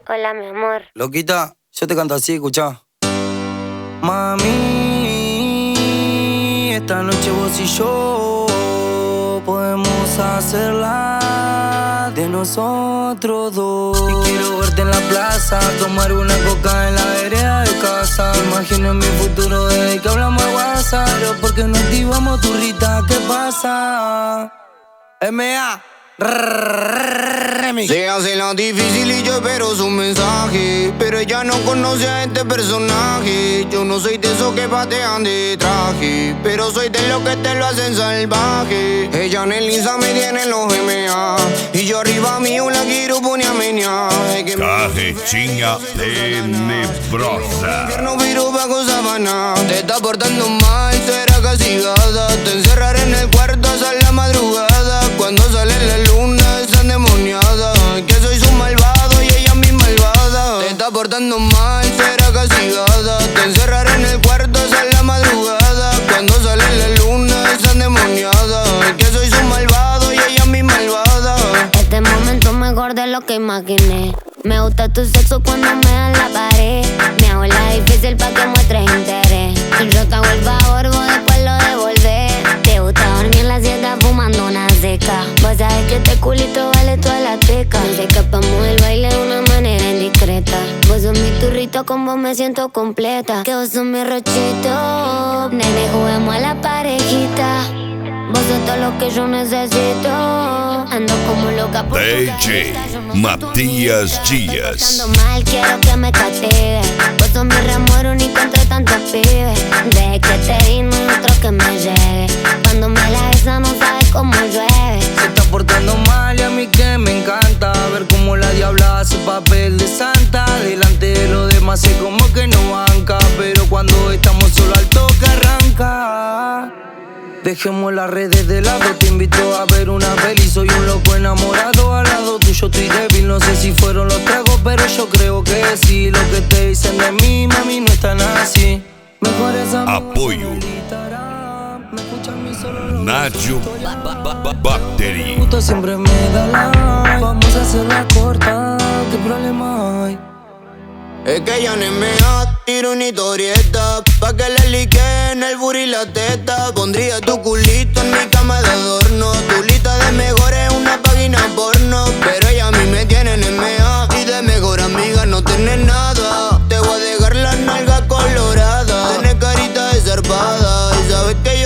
Hola, mi amor. Loquita, yo te canto así, escuchá. Mami, esta noche vos y yo podemos hacerla de nosotros dos. Y quiero verte en la plaza, tomar una coca en la vereda de casa. Imagino mi futuro desde que hablamos de WhatsApp. Pero ¿por qué no activamos tu Rita? ¿Qué pasa? M.A. Se hace la difícil y yo espero su mensaje, pero ella no conoce a este personaje. Yo no soy de esos que patean de traje, pero soy de los que te lo hacen salvaje. Ella en el Insta me tiene en los MA, y yo arriba mío la quiero poner a menear. Carretinha tenebrosa. No viro bajo sabana. Te está portando mal, será castigada. Te encerraré en el cuarto hasta la madrugada. Cuando sale la luna es endemoniada, que soy su malvado y ella mi malvada. Te está portando mal, será castigada. Te encerraré en el cuarto hasta la madrugada. Cuando sale la luna es endemoniada, que soy su malvado y ella mi malvada. Este momento mejor de lo que imaginé. Me gusta tu sexo cuando me dan la pared. Me hago la difícil pa' que muestres interés. Yo te hago el favor, vos después lo devolvés. Te gusta dormir en la siesta fumando una seca. Vos sabés que este culito vale toda la teca. Nos escapamos del baile de una manera indiscreta. Vos sos mi turrito, con vos me siento completa. Que vos sos mi rochito. Nene, juguemos a la parejita. Vos sos todo lo que yo necesito. Ando como loca por DJ Matías Díaz. Estando mal, quiero que me castigue. Vos sos mi remoro único entre tantos pibes. Desde que te di no hay otro que me llegue. Cuando me la besa no sabes cómo llueve. Se está portando mal y a mí que me encanta ver cómo la diabla hace papel de santa. Delante de los demás es como que no banca, pero cuando estamos solo al toque arranca. Dejemos las redes de lado, te invito a ver una peli. Soy un loco enamorado, al lado tuyo estoy débil. No sé si fueron los tragos, pero yo creo que sí. Lo que te dicen de mí, mami, no es tan así. Mejores amigos Apoyo. en el Instagram. Me escuchan mi solo Nacho Battery. puto siempre me da like. Vamos a hacerla corta, ¿qué problema hay? Es que ella no me tiro una historieta pa' que le liquen el booty y la teta. Pondría tu culito en mi cama de adorno. Tu lista de mejores una página porno. Pero ella a mí me tiene en MA, y de mejor amiga no tiene nada. Te voy a dejar la nalga colorada. Tienes carita de zarpada y sabes que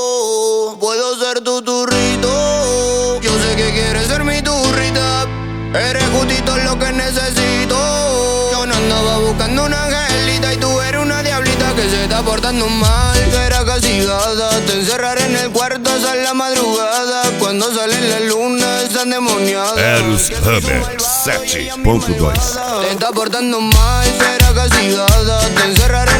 yo puedo ser tu turrito. Yo sé que quieres ser mi turrita. Eres justito lo que necesito. Andaba buscando una angelita y tú eres una diablita que se está portando mal. Será castigada, te encerraré en el cuarto hasta la madrugada. Cuando sale la luna es endemoniada. Eros Hammer 7.2. Te está portando mal, será castigada. Te encerraré